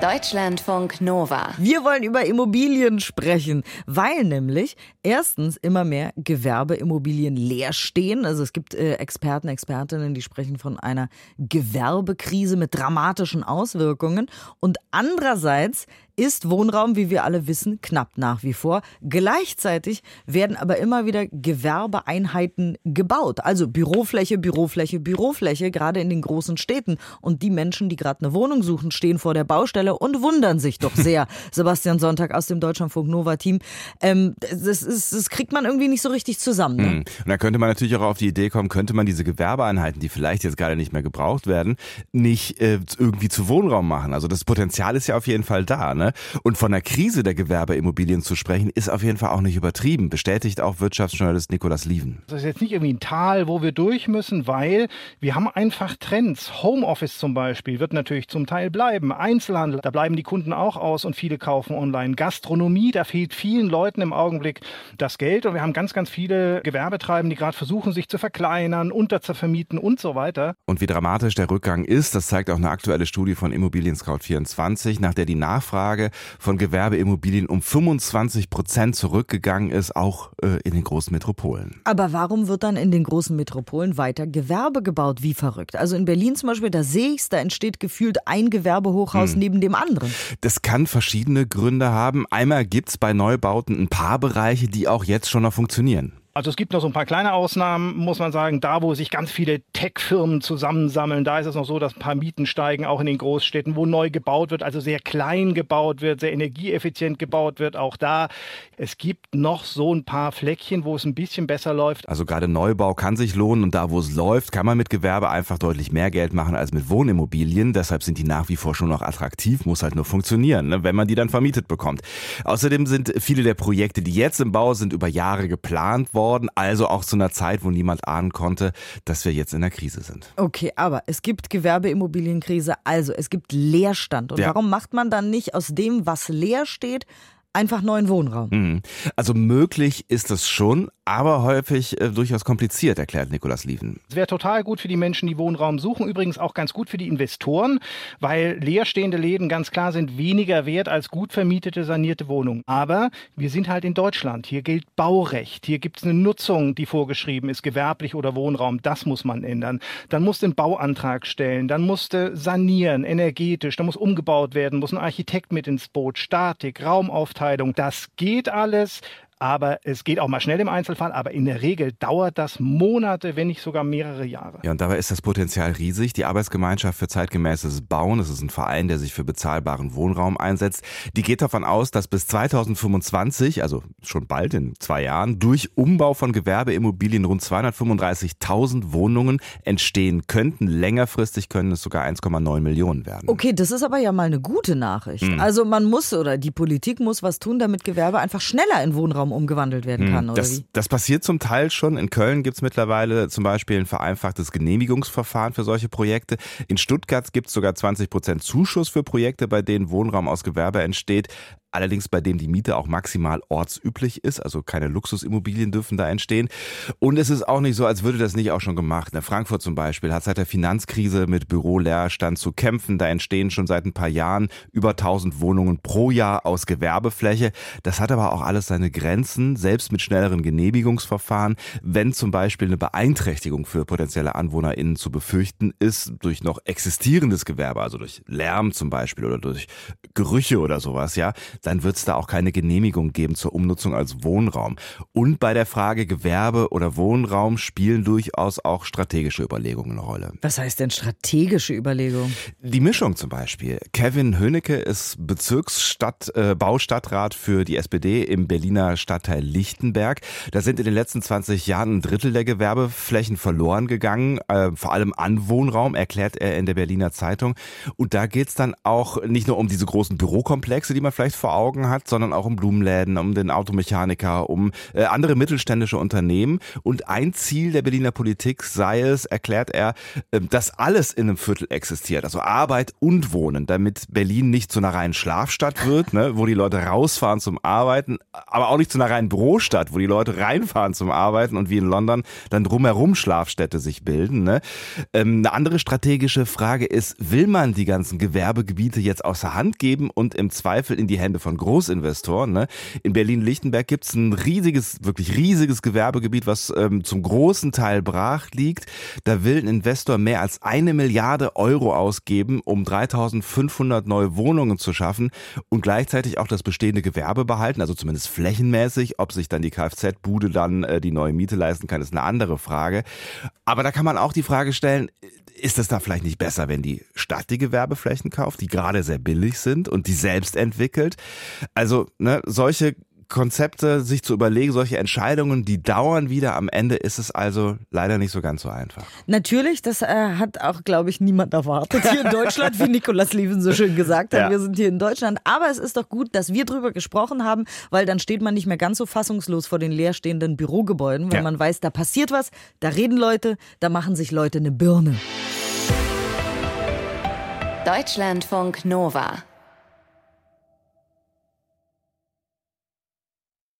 Deutschlandfunk Nova. Wir wollen über Immobilien sprechen, weil nämlich erstens immer mehr Gewerbeimmobilien leer stehen. Also es gibt Experten, Expertinnen, die sprechen von einer Gewerbekrise mit dramatischen Auswirkungen. Und andererseits ist Wohnraum, wie wir alle wissen, knapp nach wie vor. Gleichzeitig werden aber immer wieder Gewerbeeinheiten gebaut. Also Bürofläche, Bürofläche, Bürofläche, gerade in den großen Städten. Und die Menschen, die gerade eine Wohnung suchen, stehen vor der Baustelle und wundern sich doch sehr. Sebastian Sonntag aus dem Deutschlandfunk Nova Team. Das kriegt man irgendwie nicht so richtig zusammen. Ne? Und da könnte man natürlich auch auf die Idee kommen, könnte man diese Gewerbeeinheiten, die vielleicht jetzt gerade nicht mehr gebraucht werden, nicht irgendwie zu Wohnraum machen. Also das Potenzial ist ja auf jeden Fall da, ne? Und von der Krise der Gewerbeimmobilien zu sprechen, ist auf jeden Fall auch nicht übertrieben, bestätigt auch Wirtschaftsjournalist Nikolaus Lieven. Das ist jetzt nicht irgendwie ein Tal, wo wir durch müssen, weil wir haben einfach Trends. Homeoffice zum Beispiel wird natürlich zum Teil bleiben. Einzelhandel, da bleiben die Kunden auch aus und viele kaufen online. Gastronomie, da fehlt vielen Leuten im Augenblick das Geld. Und wir haben ganz, ganz viele Gewerbetreibende, die gerade versuchen, sich zu verkleinern, unterzuvermieten und so weiter. Und wie dramatisch der Rückgang ist, das zeigt auch eine aktuelle Studie von Immobilien Scout 24, nach der die Nachfrage von Gewerbeimmobilien um 25% zurückgegangen ist, auch in den großen Metropolen. Aber warum wird dann in den großen Metropolen weiter Gewerbe gebaut, wie verrückt? Also in Berlin zum Beispiel, da sehe ich es, da entsteht gefühlt ein Gewerbehochhaus neben dem anderen. Das kann verschiedene Gründe haben. Einmal gibt es bei Neubauten ein paar Bereiche, die auch jetzt schon noch funktionieren. Also es gibt noch so ein paar kleine Ausnahmen, muss man sagen. Da, wo sich ganz viele Tech-Firmen zusammensammeln, da ist es noch so, dass ein paar Mieten steigen, auch in den Großstädten, wo neu gebaut wird, also sehr klein gebaut wird, sehr energieeffizient gebaut wird, auch da. Es gibt noch so ein paar Fleckchen, wo es ein bisschen besser läuft. Also gerade Neubau kann sich lohnen und da, wo es läuft, kann man mit Gewerbe einfach deutlich mehr Geld machen als mit Wohnimmobilien. Deshalb sind die nach wie vor schon noch attraktiv, muss halt nur funktionieren, ne, wenn man die dann vermietet bekommt. Außerdem sind viele der Projekte, die jetzt im Bau sind, über Jahre geplant worden. Also auch zu einer Zeit, wo niemand ahnen konnte, dass wir jetzt in der Krise sind. Okay, aber es gibt Gewerbeimmobilienkrise, also es gibt Leerstand. Und warum macht man dann nicht aus dem, was leer steht, einfach neuen Wohnraum? Also möglich ist es schon, aber häufig durchaus kompliziert, erklärt Nikolaus Lieven. Es wäre total gut für die Menschen, die Wohnraum suchen, übrigens auch ganz gut für die Investoren, weil leerstehende Läden ganz klar sind weniger wert als gut vermietete, sanierte Wohnungen. Aber wir sind halt in Deutschland, hier gilt Baurecht, hier gibt es eine Nutzung, die vorgeschrieben ist, gewerblich oder Wohnraum, das muss man ändern. Dann musst du einen Bauantrag stellen, dann musst du sanieren, energetisch, dann muss umgebaut werden, muss ein Architekt mit ins Boot, Statik, Raumaufteilung, das geht alles. Aber es geht auch mal schnell im Einzelfall, aber in der Regel dauert das Monate, wenn nicht sogar mehrere Jahre. Ja, und dabei ist das Potenzial riesig. Die Arbeitsgemeinschaft für zeitgemäßes Bauen, das ist ein Verein, der sich für bezahlbaren Wohnraum einsetzt, die geht davon aus, dass bis 2025, also schon bald in 2 Jahren, durch Umbau von Gewerbeimmobilien rund 235.000 Wohnungen entstehen könnten. Längerfristig können es sogar 1,9 Millionen werden. Okay, das ist aber ja mal eine gute Nachricht. Also man muss oder die Politik muss was tun, damit Gewerbe einfach schneller in Wohnraum umgewandelt werden kann, oder wie? Das passiert zum Teil schon. In Köln gibt es mittlerweile zum Beispiel ein vereinfachtes Genehmigungsverfahren für solche Projekte. In Stuttgart gibt es sogar 20% Zuschuss für Projekte, bei denen Wohnraum aus Gewerbe entsteht. Allerdings bei dem die Miete auch maximal ortsüblich ist, also keine Luxusimmobilien dürfen da entstehen. Und es ist auch nicht so, als würde das nicht auch schon gemacht. In Frankfurt zum Beispiel hat seit der Finanzkrise mit Büroleerstand zu kämpfen. Da entstehen schon seit ein paar Jahren über 1000 Wohnungen pro Jahr aus Gewerbefläche. Das hat aber auch alles seine Grenzen, selbst mit schnelleren Genehmigungsverfahren. Wenn zum Beispiel eine Beeinträchtigung für potenzielle AnwohnerInnen zu befürchten ist, durch noch existierendes Gewerbe, also durch Lärm zum Beispiel oder durch Gerüche oder sowas, ja, dann wird es da auch keine Genehmigung geben zur Umnutzung als Wohnraum. Und bei der Frage Gewerbe oder Wohnraum spielen durchaus auch strategische Überlegungen eine Rolle. Was heißt denn strategische Überlegungen? Die Mischung zum Beispiel. Kevin Höhnecke ist Baustadtrat für die SPD im Berliner Stadtteil Lichtenberg. Da sind in den letzten 20 Jahren 1/3 der Gewerbeflächen verloren gegangen, vor allem an Wohnraum, erklärt er in der Berliner Zeitung. Und da geht es dann auch nicht nur um diese großen Bürokomplexe, die man vielleicht vor vor Augen hat, sondern auch um Blumenläden, um den Automechaniker, um andere mittelständische Unternehmen. Und ein Ziel der Berliner Politik sei es, erklärt er, dass alles in einem Viertel existiert, also Arbeit und Wohnen, damit Berlin nicht zu einer reinen Schlafstadt wird, ne, wo die Leute rausfahren zum Arbeiten, aber auch nicht zu einer reinen Bürostadt, wo die Leute reinfahren zum Arbeiten und wie in London dann drumherum Schlafstädte sich bilden. Ne. Eine andere strategische Frage ist, will man die ganzen Gewerbegebiete jetzt außer Hand geben und im Zweifel in die Hände von Großinvestoren? Ne? In Berlin-Lichtenberg gibt es ein wirklich riesiges Gewerbegebiet, was zum großen Teil brach liegt. Da will ein Investor mehr als 1 Milliarde Euro ausgeben, um 3.500 neue Wohnungen zu schaffen und gleichzeitig auch das bestehende Gewerbe behalten, also zumindest flächenmäßig. Ob sich dann die Kfz-Bude dann die neue Miete leisten kann, ist eine andere Frage. Aber da kann man auch die Frage stellen, ist es da vielleicht nicht besser, wenn die Stadt die Gewerbeflächen kauft, die gerade sehr billig sind und die selbst entwickelt? Also solche Konzepte sich zu überlegen, solche Entscheidungen, die dauern wieder. Am Ende ist es also leider nicht so ganz so einfach. Natürlich, das hat auch, glaube ich, niemand erwartet hier in Deutschland, wie Nicolas Lieven so schön gesagt hat. Ja. Wir sind hier in Deutschland. Aber es ist doch gut, dass wir drüber gesprochen haben, weil dann steht man nicht mehr ganz so fassungslos vor den leerstehenden Bürogebäuden, weil man weiß, da passiert was, da reden Leute, da machen sich Leute eine Birne. Deutschlandfunk Nova